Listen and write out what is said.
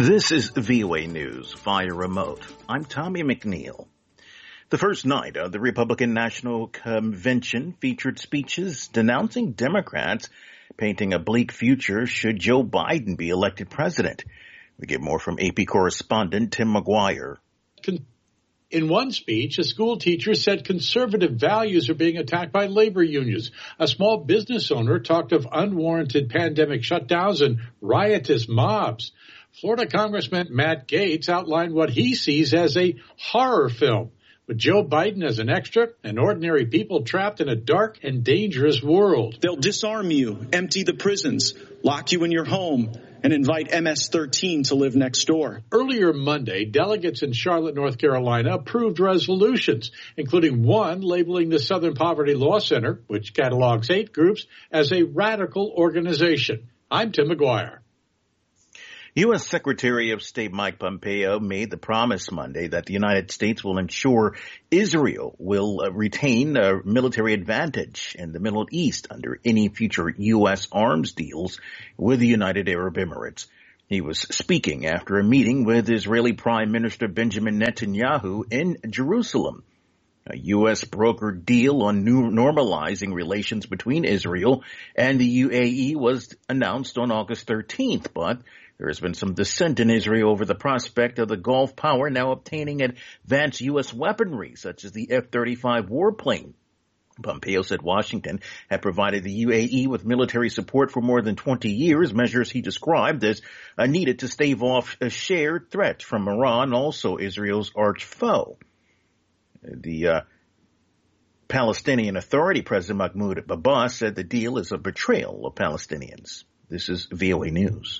This is VOA News via remote. I'm Tommy McNeil. The first night of the Republican National Convention featured speeches denouncing Democrats, painting a bleak future should Joe Biden be elected president. We get more from AP correspondent Tim McGuire. In one speech, a school teacher said conservative values are being attacked by labor unions. A small business owner talked of unwarranted pandemic shutdowns and riotous mobs. Florida Congressman Matt Gaetz outlined what he sees as a horror film, with Joe Biden as an extra and ordinary people trapped in a dark and dangerous world. They'll disarm you, empty the prisons, lock you in your home, and invite MS-13 to live next door. Earlier Monday, delegates in Charlotte, North Carolina approved resolutions, including one labeling the Southern Poverty Law Center, which catalogs hate groups, as a radical organization. I'm Tim McGuire. U.S. Secretary of State Mike Pompeo made the promise Monday that the United States will ensure Israel will retain a military advantage in the Middle East under any future U.S. arms deals with the United Arab Emirates. He was speaking after a meeting with Israeli Prime Minister Benjamin Netanyahu in Jerusalem. A U.S. brokered deal on normalizing relations between Israel and the UAE was announced on August 13th, but there has been some dissent in Israel over the prospect of the Gulf power now obtaining advanced U.S. weaponry, such as the F-35 warplane. Pompeo said Washington had provided the UAE with military support for more than 20 years, measures he described as needed to stave off a shared threat from Iran, also Israel's arch foe. The Palestinian Authority President Mahmoud Abbas said the deal is a betrayal of Palestinians. This is VOA News.